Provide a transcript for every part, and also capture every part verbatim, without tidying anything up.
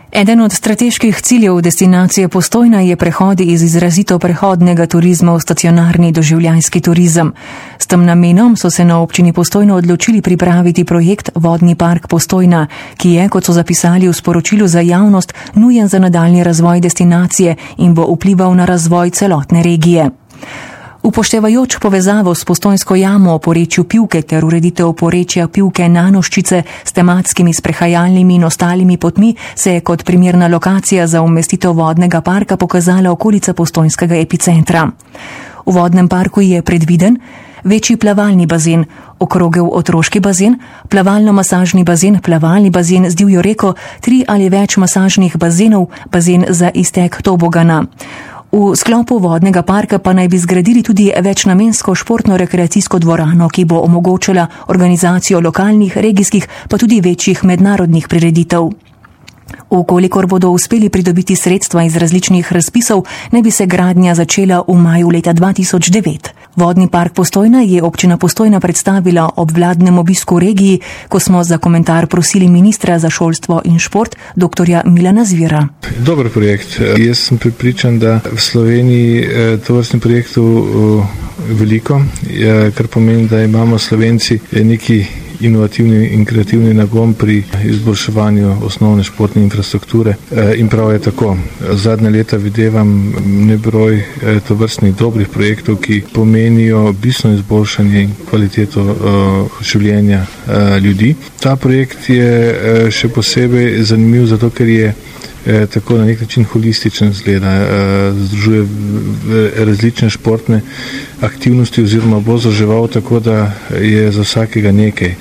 Eden od strateških ciljev destinacije Postojna je prehod iz izrazito prehodnega turizma v stacionarni doživljajski turizem. S tem namenom so se na občini Postojna odločili pripraviti projekt Vodni park Postojna, ki je, kot so zapisali v sporočilu za javnost, nujen za nadaljnji razvoj destinacije in bo vplival na razvoj celotne regije. Upoštevajoč povezavo s Postojnsko jamo o porečju Pivke ter ureditev porečja Pivke Nanoščice s tematskimi sprehajalnimi in ostalimi potmi, se je kot primerna lokacija za umestitev vodnega parka pokazala okolica postojnskega epicentra. V vodnem parku je predviden večji plavalni bazen, okrogel otroški bazen, plavalno-masažni bazen, plavalni bazen z divjo reko, tri ali več masažnih bazenov, bazen za iztek tobogana. V sklopu vodnega parka pa naj bi zgradili tudi večnamensko športno-rekreacijsko dvorano, ki bo omogočala organizacijo lokalnih, regijskih pa tudi večjih mednarodnih prireditev. Vkolikor bodo uspeli pridobiti sredstva iz različnih razpisov, naj bi se gradnja začela v maju leta dva tisoč devet. Vodni park Postojna je občina Postojna predstavila ob vladnem obisku v regiji, ko smo za komentar prosili ministra za šolstvo in šport, doktorja Milana Zvira. Dober projekt. Jaz sem prepričan, da v Sloveniji tovrstnih projektov veliko, kar pomeni, da imamo Slovenci neki inovativni in kreativni nagon pri izboljševanju osnovne športne infrastrukture in prav je tako. Zadnje leta videvam nebroj tovrstnih dobrih projektov, ki pomenijo bistveno izboljšanje in kvaliteto življenja ljudi. Ta projekt je še posebej zanimiv zato, ker je tako na nek način holističen zgleda, združuje različne športne aktivnosti oziroma bo zažival tako, da je za vsakega nekaj.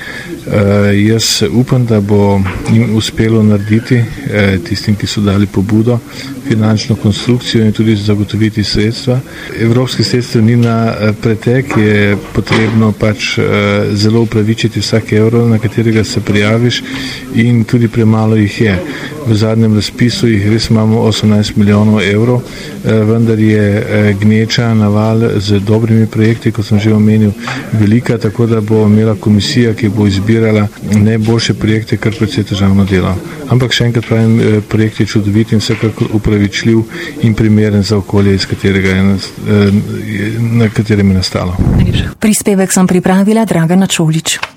Jaz upam, da bo jim uspelo narediti, tistim, ki so dali pobudo, finančno konstrukcijo in tudi zagotoviti sredstva. Evropski sredstev ni na pretek, je potrebno pač zelo upravičiti vsak evro, na katerega se prijaviš in tudi premalo jih je. V zadnjem razpisu jih res imamo osemnajst milijonov evrov, vendar je gneča naval z dobrimi projekti, kot sem že omenil, velika, tako da bo imela komisija, ki bo izbirala najboljše projekte, kar precej težavno delo. Ampak še enkrat pravim, projekt je čudovit in vsekakor upravičljiv in primeren za okolje, iz katerega je, na katerem je nastalo. Prispevek sem pripravila Dragana Čolič.